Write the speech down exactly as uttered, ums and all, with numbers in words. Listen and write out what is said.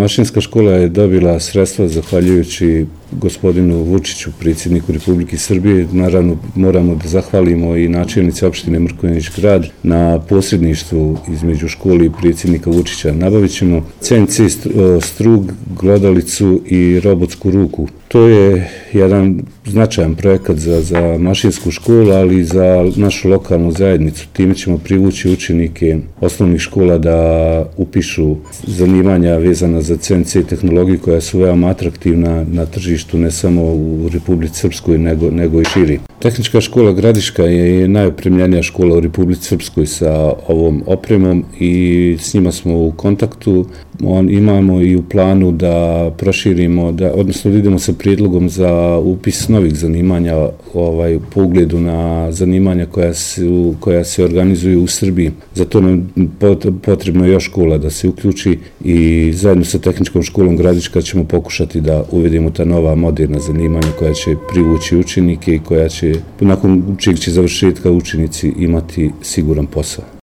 Mašinska škola je dobila sredstva zahvaljujući gospodinu Vučiću, predsjedniku Republike Srbije. Naravno, moramo da zahvalimo i načelnici opštine Mrkonjić Grad na posredništvu između škole i predsjednika Vučića. Nabavit ćemo C N C strug, glodalicu i robotsku ruku. To je jedan značajan projekat za, za mašinsku školu, ali i za našu lokalnu zajednicu. Time ćemo privući učenike osnovnih škola da upišu zanimanja vezana za C N C tehnologiju koja su veoma atraktivna na tržištu ne samo u Republici Srpskoj nego, nego i širi. Tehnička škola Gradiška je najopremljenija škola u Republici Srpskoj sa ovom opremom i s njima smo u kontaktu. On, imamo i u planu da proširimo, da, odnosno da idemo sa prijedlogom za upis novih zanimanja ovaj, po ugledu na zanimanja koja, su, koja se organizuju u Srbiji. Zato nam potrebno je još škola da se uključi i zajedno sa Tehničkom školom Gradiška ćemo pokušati da uvedemo ta nova moderna zanimanja koja će privući učenike i koja će, nakon čijeg će završetka učenici imati siguran posao.